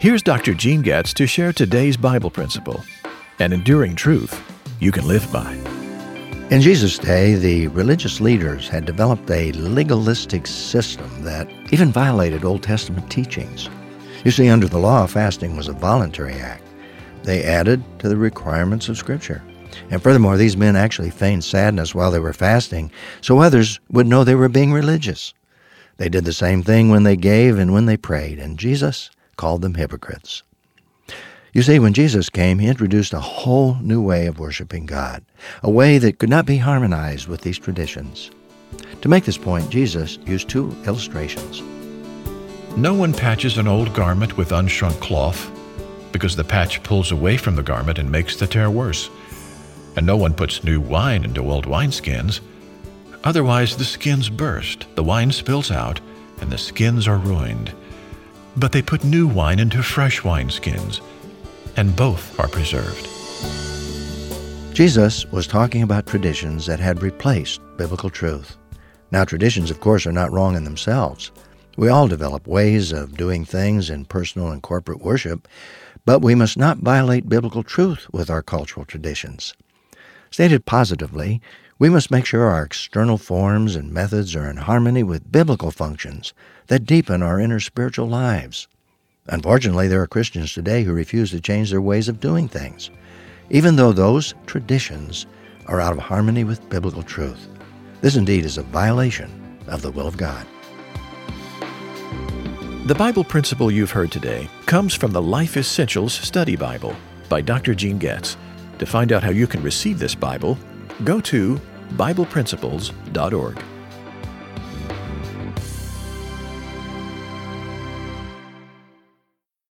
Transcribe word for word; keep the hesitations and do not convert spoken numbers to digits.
Here's Doctor Gene Getz to share today's Bible principle, an enduring truth you can live by. In Jesus' day, the religious leaders had developed a legalistic system that even violated Old Testament teachings. You see, under the law, fasting was a voluntary act. They added to the requirements of Scripture. And furthermore, these men actually feigned sadness while they were fasting so others would know they were being religious. They did the same thing when they gave and when they prayed, and Jesus called them hypocrites. You see, when Jesus came, he introduced a whole new way of worshiping God, a way that could not be harmonized with these traditions. To make this point, Jesus used two illustrations. No one patches an old garment with unshrunk cloth, because the patch pulls away from the garment and makes the tear worse. And no one puts new wine into old wineskins. Otherwise the skins burst, the wine spills out, and the skins are ruined. But they put new wine into fresh wineskins, and both are preserved. Jesus was talking about traditions that had replaced biblical truth. Now, traditions, of course, are not wrong in themselves. We all develop ways of doing things in personal and corporate worship, but we must not violate biblical truth with our cultural traditions. Stated positively, we must make sure our external forms and methods are in harmony with biblical functions that deepen our inner spiritual lives. Unfortunately, there are Christians today who refuse to change their ways of doing things, even though those traditions are out of harmony with biblical truth. This indeed is a violation of the will of God. The Bible principle you've heard today comes from the Life Essentials Study Bible by Doctor Gene Getz. To find out how you can receive this Bible, go to Bible Principles dot org.